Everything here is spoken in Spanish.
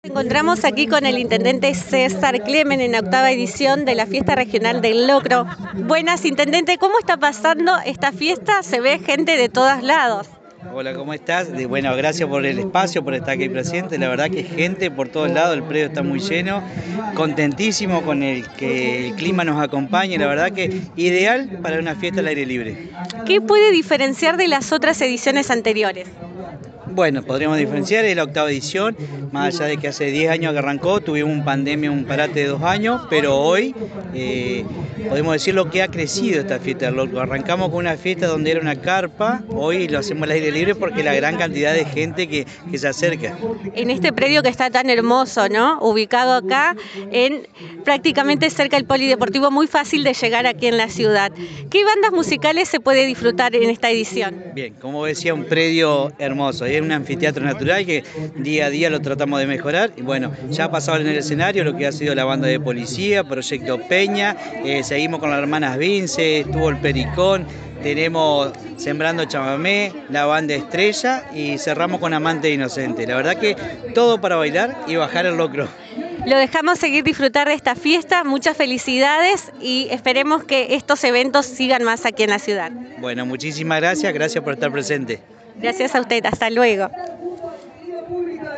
Encontramos aquí con el intendente César Clemen en la octava edición de la Fiesta Regional del Locro. Buenas, intendente, ¿cómo está pasando esta fiesta? Se ve gente de todos lados. Hola, ¿cómo estás? Bueno, gracias por el espacio, por estar aquí presente. La verdad que gente por todos lados, el predio está muy lleno, contentísimo con el que el clima nos acompañe. La verdad que ideal para una fiesta al aire libre. ¿Qué puede diferenciar de las otras ediciones anteriores? Bueno, podríamos diferenciar, es la octava edición, más allá de que hace 10 años que arrancó, tuvimos un pandemia, un parate de 2 años, pero hoy podemos decir lo que ha crecido esta fiesta del Locro. Arrancamos con una fiesta donde era una carpa, hoy lo hacemos al aire libre porque la gran cantidad de gente que se acerca. En este predio que está tan hermoso, ¿no? Ubicado acá, prácticamente cerca del polideportivo, muy fácil de llegar aquí en la ciudad. ¿Qué bandas musicales se puede disfrutar en esta edición? Bien, como decía, un predio hermoso, es un anfiteatro natural que día a día lo tratamos de mejorar. Y bueno, ya ha pasado en el escenario lo que ha sido la banda de policía, Proyecto Peña, seguimos con las hermanas Vince, estuvo el Pericón, tenemos Sembrando Chamamé, la banda Estrella y cerramos con Amante Inocente. La verdad que todo para bailar y bajar el locro. Lo dejamos seguir disfrutar de esta fiesta, muchas felicidades y esperemos que estos eventos sigan más aquí en la ciudad. Bueno, muchísimas gracias por estar presente. Gracias a usted, hasta luego.